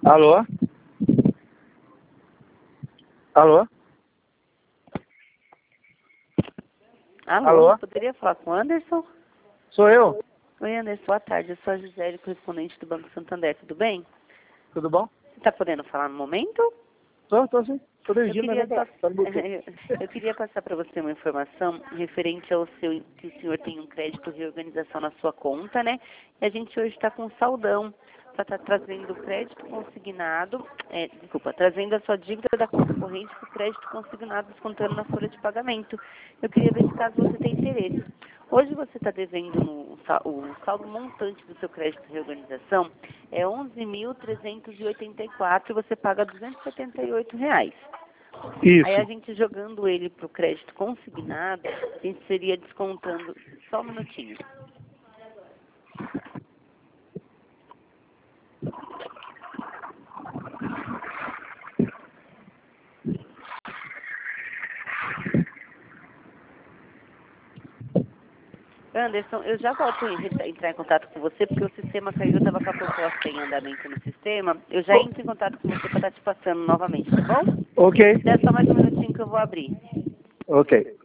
Alô? Alô? Alô? Alô? Poderia falar com o Anderson? Sou eu. Oi, Anderson. Boa tarde. Eu sou a Gisele, correspondente do Banco Santander. Tudo bem? Tudo bom? Você está podendo falar no momento? Tô sim. Tô dirigindo, mas tá no Bluetooth. Eu queria passar para você uma informação referente ao seu, que o senhor tem um crédito de reorganização na sua conta, né? E a gente hoje está com saldão para estar trazendo o crédito consignado, trazendo a sua dívida da conta corrente para o crédito consignado descontando na folha de pagamento. Eu queria ver se caso você tem interesse. Hoje você está devendo o saldo montante do seu crédito de reorganização é R$ 11.384 e você paga R$ 278. Aí a Isso. gente jogando ele para o crédito consignado, a gente seria descontando, só um minutinho. Anderson, eu já volto a entrar em contato com você, porque o sistema caiu, eu estava com a proposta em andamento no sistema. Eu já entro em contato com você para estar te passando novamente, tá bom? Ok. Dá só mais um minutinho que eu vou abrir. Ok.